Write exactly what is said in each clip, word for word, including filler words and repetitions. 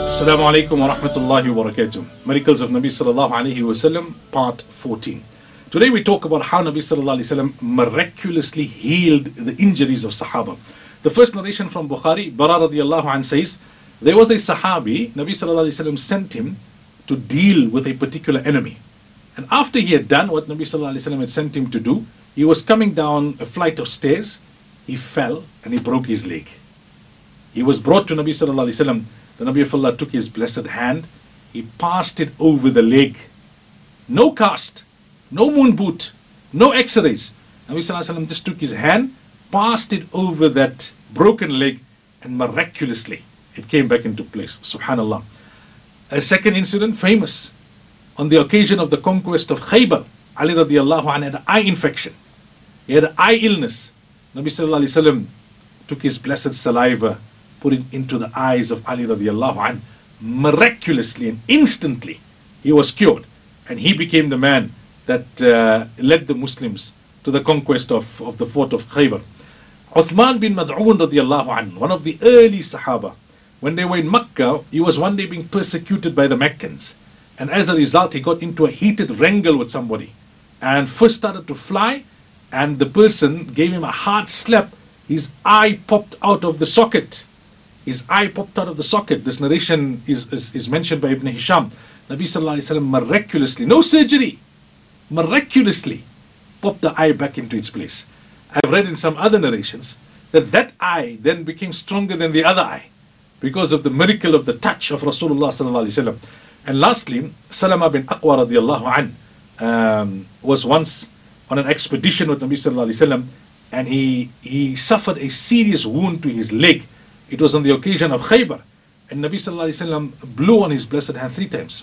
Assalamu alaikum wa rahmatullahi wa barakatuh. Miracles of Nabi sallallahu alayhi wa sallam, part fourteen. Today we talk about how Nabi sallallahu alayhi wa sallam miraculously healed the injuries of Sahaba. The first narration from Bukhari, Bara radiallahu anh says, there was a Sahabi, Nabi sallallahu alayhi wa sallam sent him to deal with a particular enemy. And after he had done what Nabi sallallahu alayhi wa sallam had sent him to do, he was coming down a flight of stairs, he fell and he broke his leg. He was brought to Nabi sallallahu alayhi wa sallam. The Nabi of Allah took his blessed hand, he passed it over the leg. No cast, no moon boot, no x-rays. Nabi sallallahu alayhi wa sallam just took his hand, passed it over that broken leg, and miraculously it came back into place. Subhanallah. A second incident, famous. On the occasion of the conquest of Khaybar, Ali radiallahu anhu had an eye infection. He had an eye illness. Nabi sallallahu alayhi wa sallam took his blessed saliva, put it into the eyes of Ali radiallahu anhu. Miraculously and instantly, he was cured. And he became the man that uh, led the Muslims to the conquest of, of the fort of Khaybar. Uthman bin Mad'un radiallahu anhu, one of the early Sahaba, when they were in Makkah, he was one day being persecuted by the Meccans. And as a result, he got into a heated wrangle with somebody. And first started to fly, and the person gave him a hard slap. His eye popped out of the socket. His eye popped out of the socket. This narration is, is, is mentioned by Ibn Hisham. Nabi sallallahu alayhi wa sallam miraculously, no surgery, miraculously popped the eye back into its place. I've read in some other narrations that that eye then became stronger than the other eye because of the miracle of the touch of Rasulullah sallallahu alayhi wa sallam. And lastly, Salama bin Aqwa radiallahu anh um, was once on an expedition with Nabi sallallahu alayhi wa sallam, and he, he suffered a serious wound to his leg. It was on the occasion of Khaybar, and Nabi sallallahu alayhi wa sallam blew on his blessed hand three times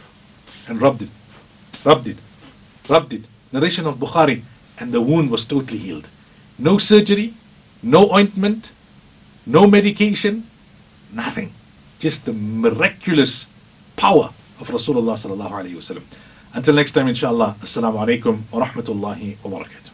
and rubbed it, rubbed it, rubbed it. Narration of Bukhari, and the wound was totally healed. No surgery, no ointment, no medication, nothing. Just the miraculous power of Rasulullah sallallahu alayhi wa sallam. Until next time, inshallah, assalamu alaikum wa rahmatullahi wa barakatuh.